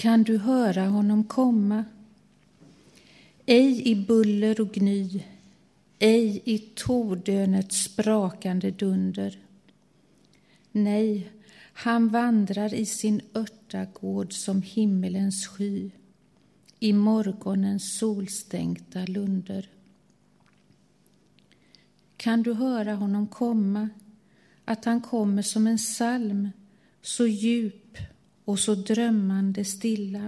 kan du höra honom komma. Ej i buller och gny, ej i tordönets sprakande dunder. Nej, han vandrar i sin örtagård som himmelens sky, i morgonens solstänkta lunder. Kan du höra honom komma, att han kommer som en psalm, så djup och så drömmande stilla.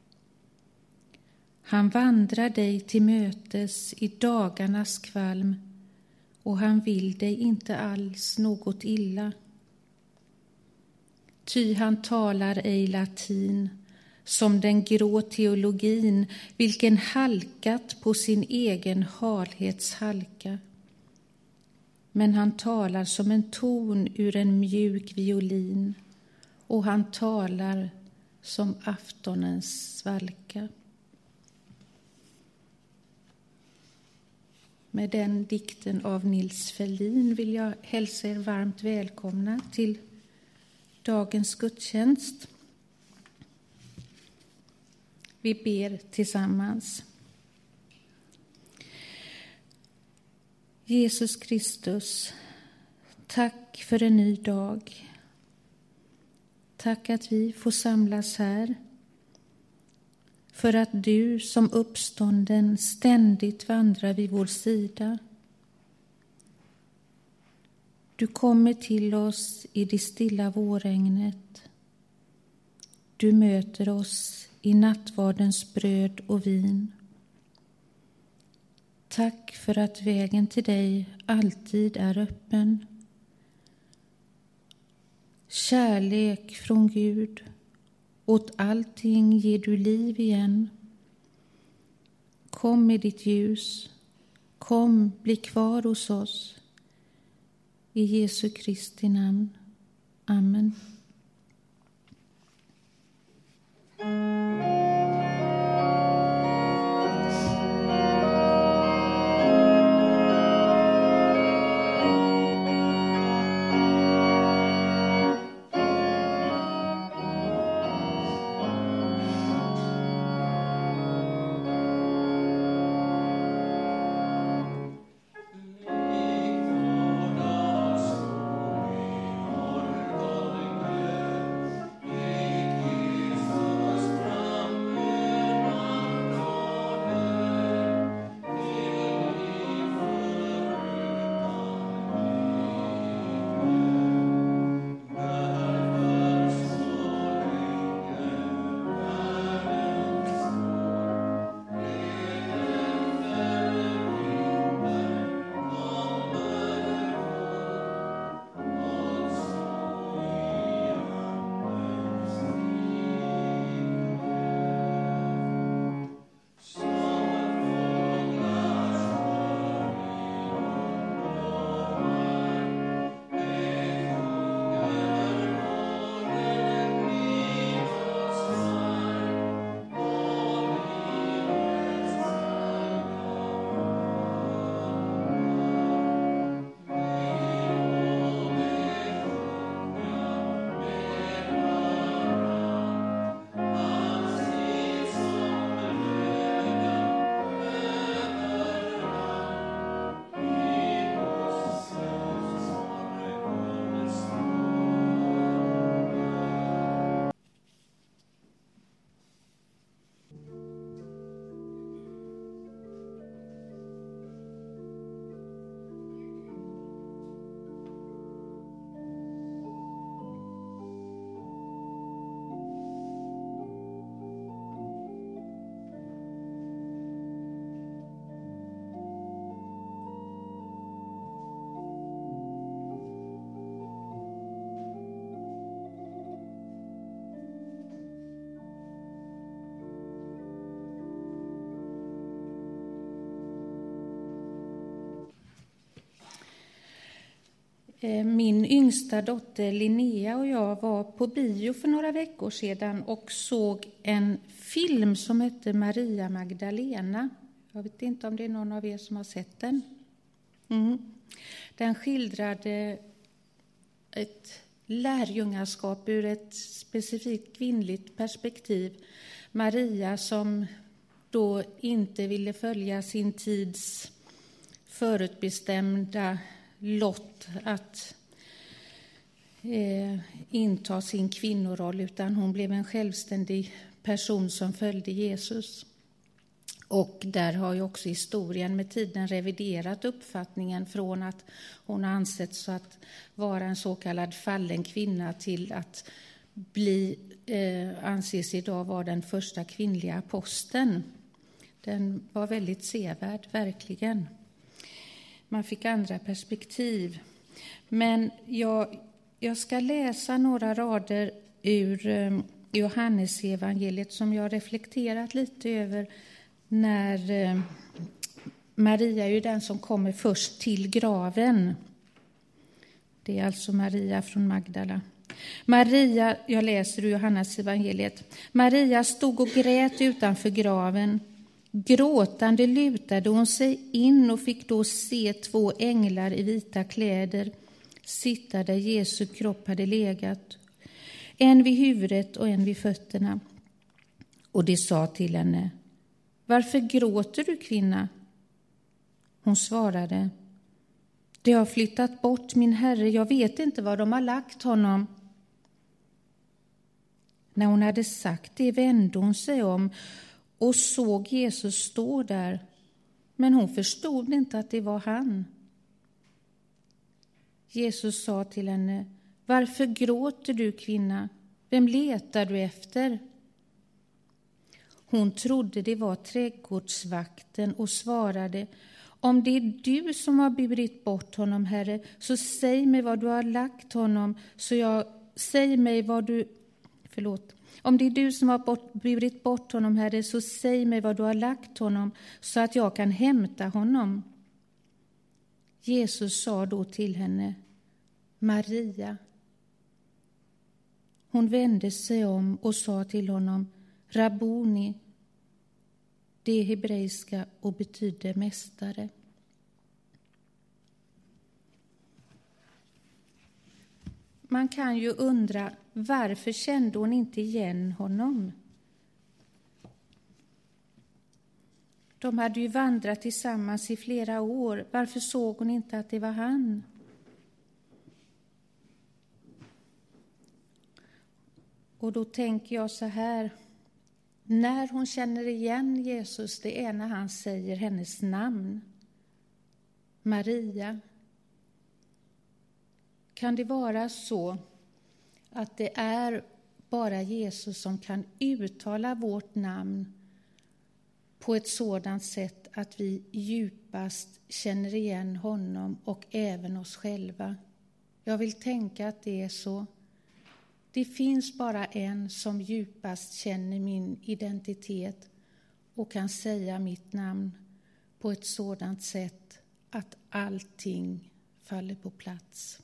Han vandrar dig till mötes i dagarnas kvalm, och han vill dig inte alls något illa. Ty han talar ej latin, som den grå teologin, vilken halkat på sin egen halhets halka. Men han talar som en ton ur en mjuk violin, och han talar som aftonens svalka. Med den dikten av Nils Ferlin vill jag hälsa er varmt välkomna till dagens gudstjänst. Vi ber tillsammans. Jesus Kristus, tack för en ny dag. Tack att vi får samlas här. För att du som uppstånden ständigt vandrar vid vår sida. Du kommer till oss i det stilla vårregnet. Du möter oss i nattvardens bröd och vin. Tack för att vägen till dig alltid är öppen. Kärlek från Gud, åt allting ger du liv igen. Kom med ditt ljus, kom, bli kvar hos oss. I Jesu Kristi namn. Amen. Min yngsta dotter Linnea och jag var på bio för några veckor sedan och såg en film som hette Maria Magdalena. Jag vet inte om det är någon av er som har sett den. Den skildrade ett lärjungaskap ur ett specifikt kvinnligt perspektiv. Maria som då inte ville följa sin tids förutbestämda lott att inta sin kvinnoroll, utan hon blev en självständig person som följde Jesus. Och där har ju också historien med tiden reviderat uppfattningen från att hon ansetts att vara en så kallad fallen kvinna till att anses idag vara den första kvinnliga aposteln. Den var väldigt sevärd, verkligen. Man fick andra perspektiv. Men jag ska läsa några rader ur Johannesevangeliet som jag har reflekterat lite över när Maria är ju den som kommer först till graven. Det är alltså Maria från Magdala. Maria, jag läser ur Johannesevangeliet. Maria stod och grät utanför graven. Gråtande lutade hon sig in och fick då se 2 änglar i vita kläder sitta där Jesu kropp hade legat, en vid huvudet och en vid fötterna. Och de sa till henne: varför gråter du, kvinna? Hon svarade: de har flyttat bort min herre, jag vet inte var de har lagt honom. När hon hade sagt det vände hon sig om och såg Jesus stå där, men hon förstod inte att det var han. Jesus sa till henne: varför gråter du, kvinna? Vem letar du efter? Hon trodde det var trädgårdsvakten och svarade: om det är du som har burit bort honom, Herre, så säg mig var du har lagt honom, Om det är du som har burit bort honom, Herre, så säg mig var du har lagt honom, så att jag kan hämta honom. Jesus sa då till henne: Maria. Hon vände sig om och sa till honom: Rabboni. Det är hebreiska och betyder mästare. Man kan ju undra, varför kände hon inte igen honom? De hade ju vandrat tillsammans i flera år. Varför såg hon inte att det var han? Och då tänker jag så här. När hon känner igen Jesus, det är när han säger hennes namn. Maria. Kan det vara så att det är bara Jesus som kan uttala vårt namn på ett sådant sätt att vi djupast känner igen honom och även oss själva? Jag vill tänka att det är så. Det finns bara en som djupast känner min identitet och kan säga mitt namn på ett sådant sätt att allting faller på plats.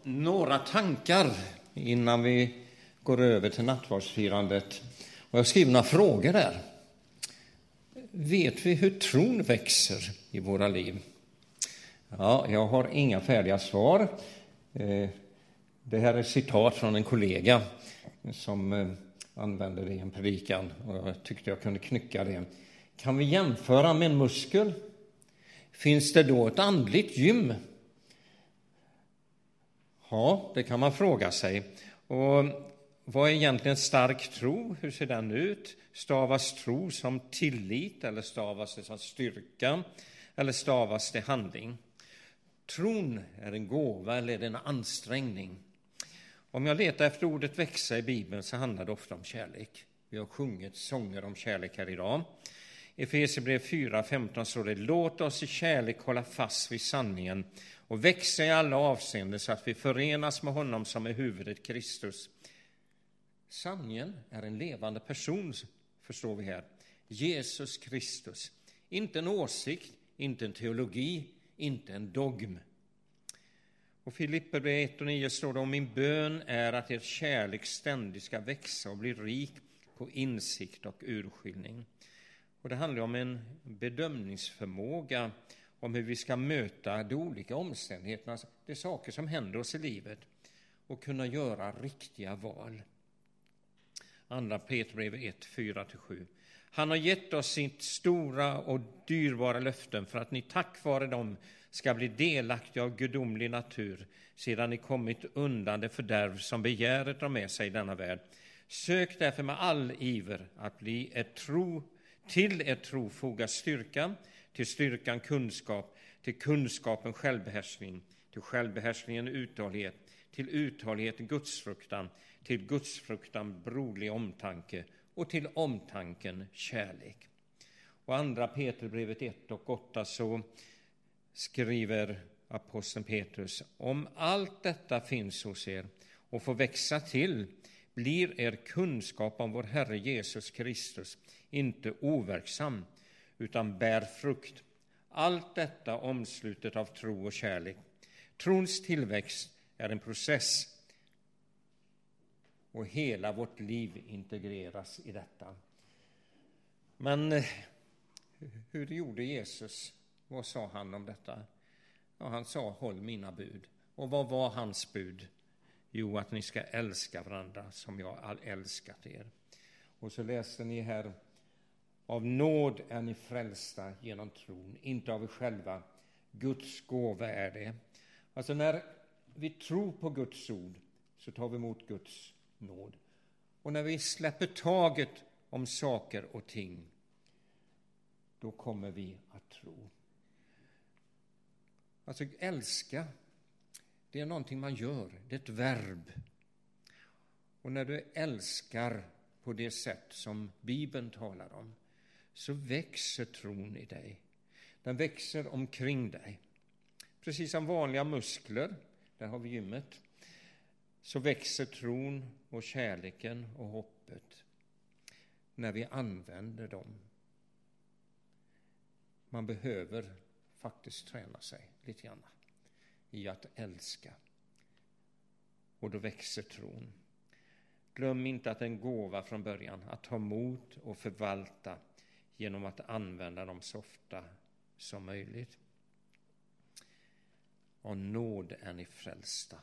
Några tankar innan vi går över till nattvardsfirandet. Och jag skriver några frågor där. Vet vi hur tron växer i våra liv? Ja, jag har inga färdiga svar. Det här är ett citat från en kollega som använde det i en predikan. Och jag tyckte jag kunde knycka det. Kan vi jämföra med en muskel? Finns det då ett andligt gym? Ja, det kan man fråga sig. Och vad är egentligen stark tro? Hur ser den ut? Stavas tro som tillit eller stavas det som styrka eller stavas det handling? Tron är en gåva eller är det en ansträngning? Om jag letar efter ordet växa i Bibeln så handlar det ofta om kärlek. Vi har sjungit sånger om kärlek här idag. I Efesierbrevet 4:15 står det: låt oss i kärlek hålla fast vid sanningen och växa i alla avseenden så att vi förenas med honom som är huvudet, Kristus. Sanningen är en levande person, förstår vi här. Jesus Kristus. Inte en åsikt, inte en teologi, inte en dogm. Och Filipperbrevet 1:9 står det: om min bön är att er kärlek ständigt ska växa och bli rik på insikt och urskiljning. Och det handlar om en bedömningsförmåga om hur vi ska möta de olika omständigheterna, det är saker som händer oss i livet, och kunna göra riktiga val. Andra Petrusbrevet 1:4-7. Han har gett oss sitt stora och dyrbara löften för att ni tack vare dem ska bli delaktiga av gudomlig natur sedan ni kommit undan det fördärv som begäret drar med sig i denna värld. Sök därför med all iver att bli till er tro foga styrka, till styrkan kunskap, till kunskapen självbehärskning, till självbehärskningen uthållighet, till uthållighet gudsfruktan, till gudsfruktan broderlig omtanke och till omtanken kärlek. Och andra Petrusbrevet 1:8 så skriver aposteln Petrus: om allt detta finns hos er och får växa till blir er kunskap om vår Herre Jesus Kristus inte overksam utan bär frukt. Allt detta omslutet av tro och kärlek. Trons tillväxt är en process och hela vårt liv integreras i detta. Men hur gjorde Jesus? Vad sa han om detta? Ja, han sa: håll mina bud. Och vad var hans bud? Jo, att ni ska älska varandra som jag har älskat er. Och så läste ni här: av nåd är ni frälsta genom tron, inte av er själva. Guds gåva är det. Alltså när vi tror på Guds ord så tar vi emot Guds nåd. Och när vi släpper taget om saker och ting, då kommer vi att tro. Alltså älska, det är någonting man gör, det är ett verb. Och när du älskar på det sätt som Bibeln talar om, så växer tron i dig. Den växer omkring dig. Precis som vanliga muskler, där har vi gymmet, så växer tron och kärleken och hoppet när vi använder dem. Man behöver faktiskt träna sig lite grann i att älska. Och då växer tron. Glöm inte att en gåva från början, att ta emot och förvalta genom att använda dem så ofta som möjligt. Av nåd är ni frälsta.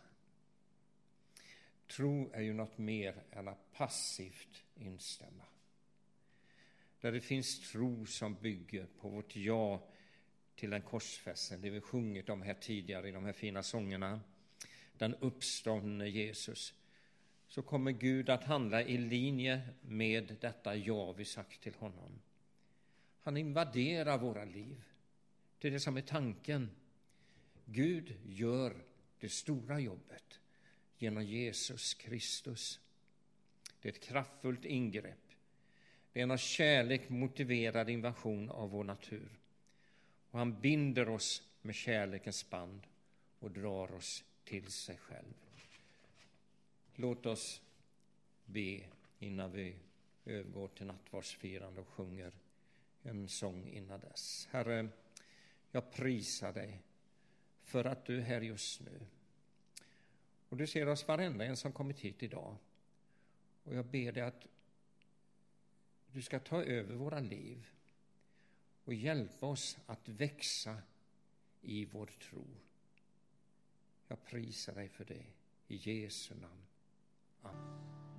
Tro är ju något mer än att passivt instämma. Där det finns tro som bygger på vårt ja till den korsfästen, det vi sjungit om här tidigare i de här fina sångerna, den uppståndne Jesus, så kommer Gud att handla i linje med detta ja vi sagt till honom. Han invaderar våra liv. Det är det som är tanken. Gud gör det stora jobbet genom Jesus Kristus. Det är ett kraftfullt ingrepp. Det är en av kärlek motiverad invasion av vår natur. Och han binder oss med kärlekens band och drar oss till sig själv. Låt oss be innan vi övergår till nattvardsfirande och sjunger en sång innan dess. Herre, jag prisar dig för att du är här just nu. Och du ser oss varenda en som kommit hit idag. Och jag ber dig att du ska ta över våra liv och hjälpa oss att växa i vår tro. Jag prisar dig för det i Jesu namn. Amen.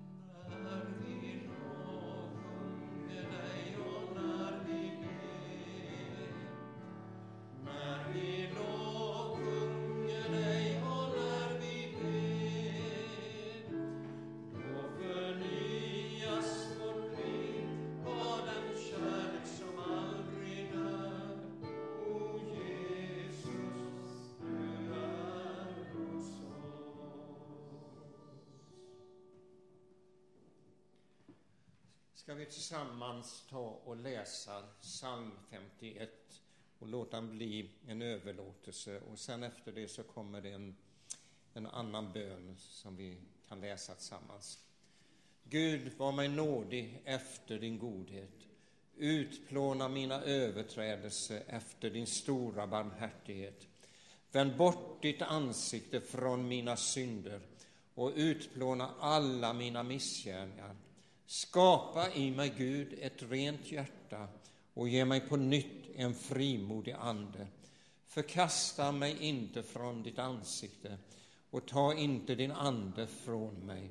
Ska vi tillsammans ta och läsa psalm 51 och låta den bli en överlåtelse. Och sen efter det så kommer det en annan bön som vi kan läsa tillsammans. Gud, var mig nådig efter din godhet. Utplåna mina överträdelser efter din stora barmhärtighet. Vänd bort ditt ansikte från mina synder och utplåna alla mina missgärningar. Skapa i mig, Gud, ett rent hjärta och ge mig på nytt en frimodig ande. Förkasta mig inte från ditt ansikte och ta inte din ande från mig.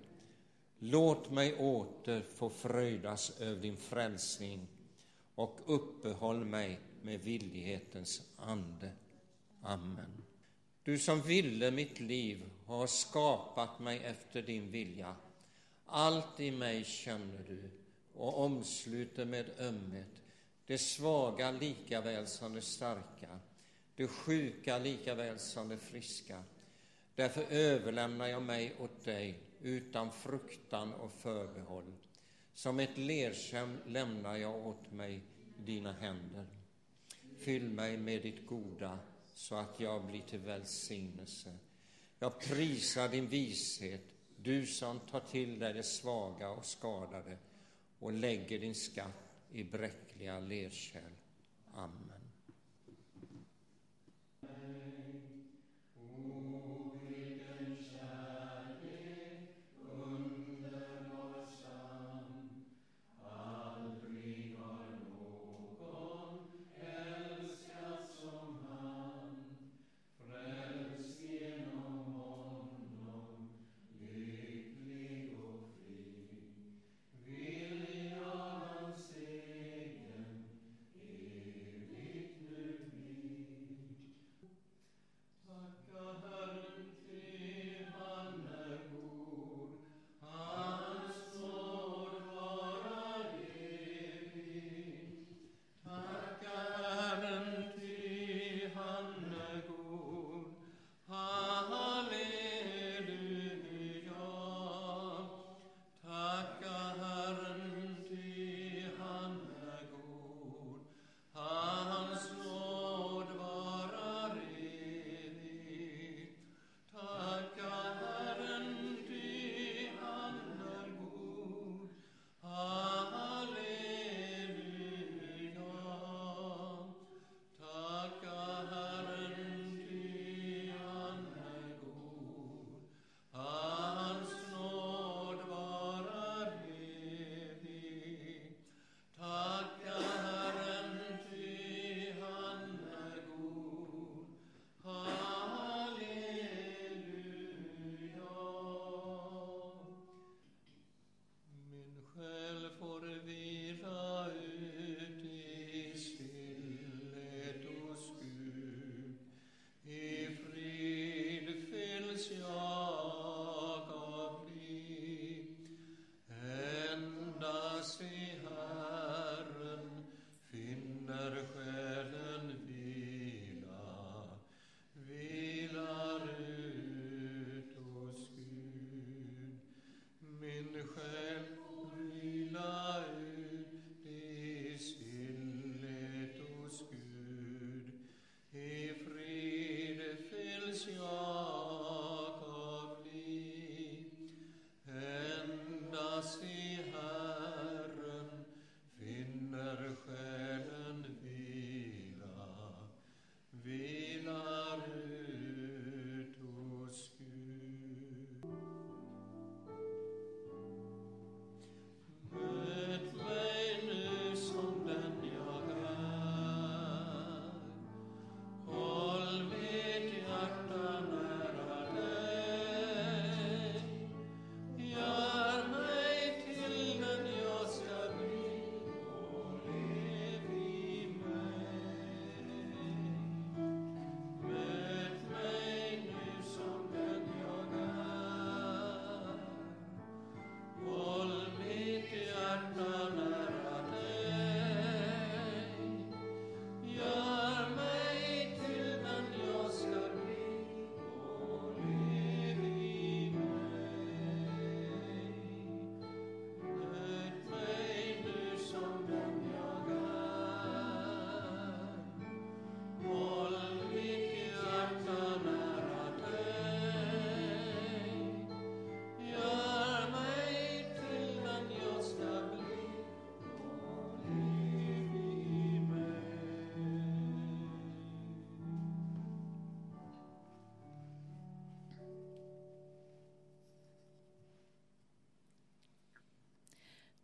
Låt mig åter få fröjdas över din frälsning och uppehåll mig med villighetens ande. Amen. Du som ville mitt liv har skapat mig efter din vilja. Allt i mig känner du och omsluter med ömhet, det svaga lika väl som det starka, det sjuka lika väl som det friska. Därför överlämnar jag mig åt dig utan fruktan och förbehåll. Som ett lerkärn lämnar jag åt mig dina händer. Fyll mig med ditt goda så att jag blir till välsignelse. Jag prisar din vishet, du som tar till dig det svaga och skadade och lägger din skatt i bräckliga lerkärl. Amen.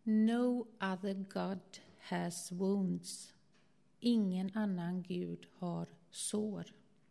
No other God has wounds. Ingen annan Gud har sår.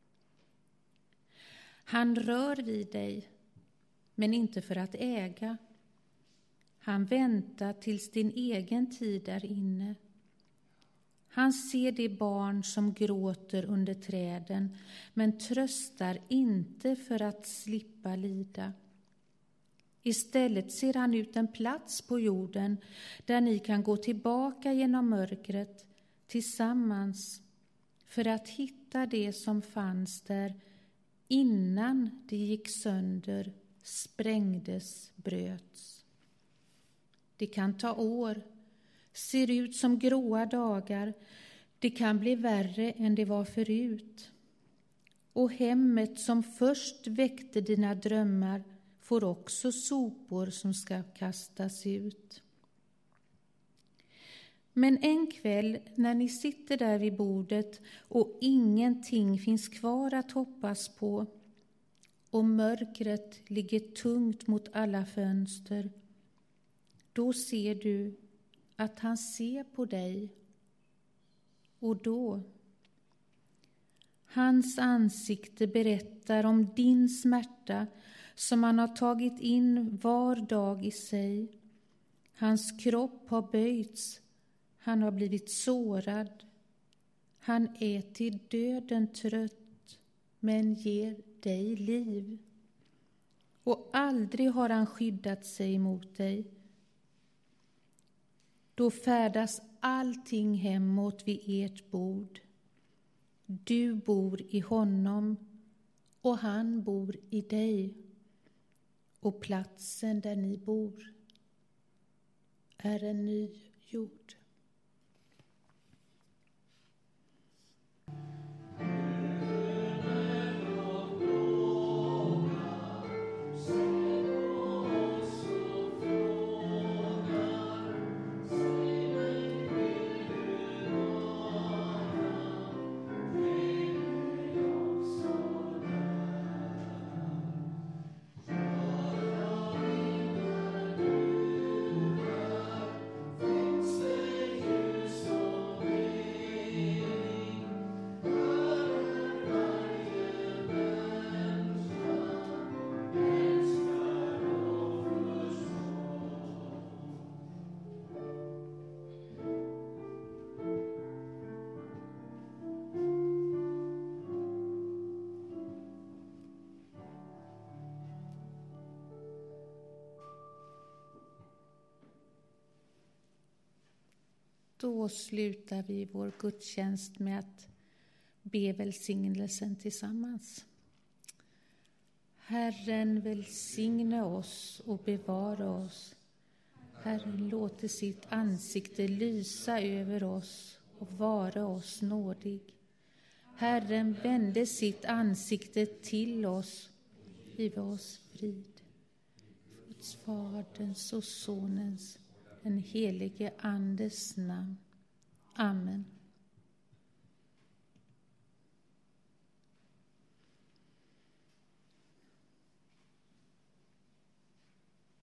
Han rör vid dig, men inte för att äga. Han väntar tills din egen tid är inne. Han ser det barn som gråter under träden, men tröstar inte för att slippa lida. Istället ser han ut en plats på jorden där ni kan gå tillbaka genom mörkret tillsammans för att hitta det som fanns där innan det gick sönder, sprängdes, bröts. Det kan ta år, ser ut som gråa dagar. Det kan bli värre än det var förut. Och hemmet som först väckte dina drömmar får också sopor som ska kastas ut. Men en kväll när ni sitter där vid bordet och ingenting finns kvar att hoppas på och mörkret ligger tungt mot alla fönster, då ser du att han ser på dig. Och då, hans ansikte berättar om din smärta som han har tagit in var dag i sig. Hans kropp har böjts, han har blivit sårad. Han är till döden trött, men ger dig liv. Och aldrig har han skyddat sig mot dig. Då färdas allting hemåt vid ert bord. Du bor i honom och han bor i dig. Och platsen där ni bor är en ny jord. Då slutar vi vår gudstjänst med att be välsignelsen tillsammans. Herren välsigne oss och bevara oss. Herren låter sitt ansikte lysa över oss och vara oss nådig. Herren vände sitt ansikte till oss, give oss frid. Guds Faderns och Sonens, den helige Andes namn. Amen.